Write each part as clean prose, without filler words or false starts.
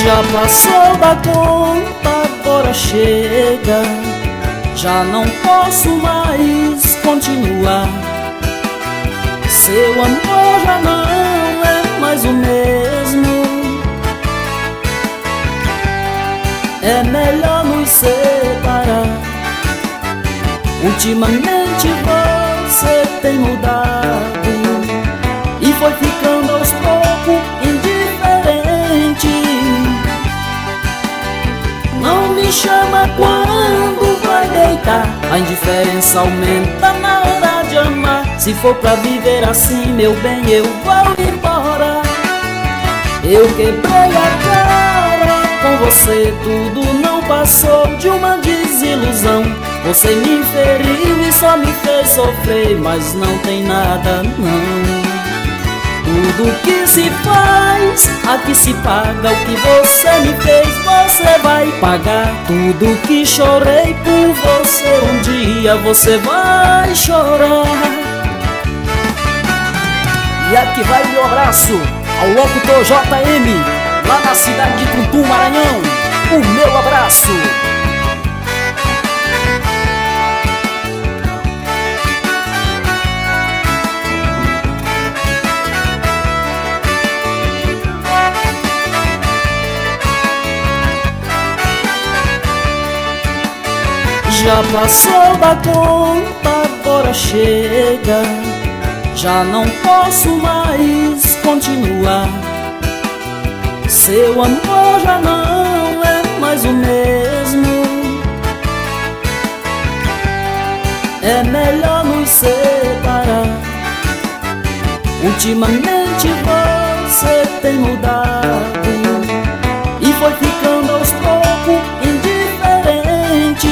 Já passou da conta, agora chega. Já não posso mais continuar. Seu amor já não é mais o mesmo. É melhor nos separar. Ultimamente você tem mudado e foi ficando aos poucos indiferente. Não me chama quando vai deitar. A indiferença aumenta na hora de amar. Se for pra viver assim, meu bem, eu vou embora. Eu quebrei a cara com você, tudo não passou de uma desilusão. Você me feriu e só me fez sofrer, mas não tem nada não. Tudo que se faz, aqui se paga. O que você me fez, você vai pagar. Tudo que chorei por você, um dia você vai chorar. E aqui vai meu abraço ao locutor JM, lá na cidade de Tuntum, Maranhão. O meu abraço. Já passou da conta, agora chega. Já não posso mais continuar. Seu amor já não é mais o mesmo. É melhor nos separar. Ultimamente você tem mudado e foi ficando aos poucos indiferente.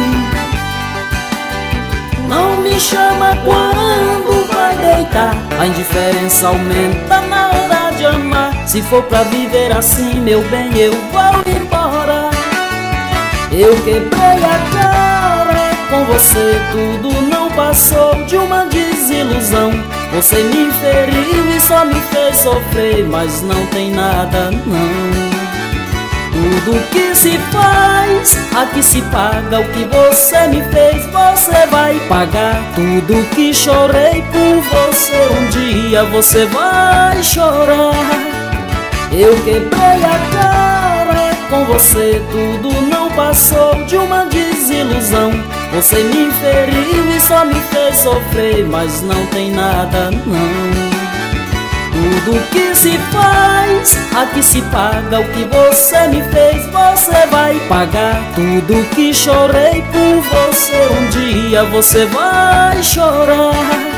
Não me chama quando vai deitar. A indiferença aumenta na hora de amar. Se for pra viver assim, meu bem, eu vou embora. Eu quebrei a cara com você, tudo não passou de uma desilusão. Você me feriu e só me fez sofrer, mas não tem nada não. Tudo que se faz, aqui se paga. O que você me fez, você vai pagar. Tudo que chorei por você, um dia você vai chorar. Eu quebrei a cara com você, tudo não passou de uma desilusão. Você me feriu e só me fez sofrer, mas não tem nada não. Tudo que se faz, aqui se paga. O que você me fez, você vai pagar. Tudo que chorei por você, um dia você vai chorar.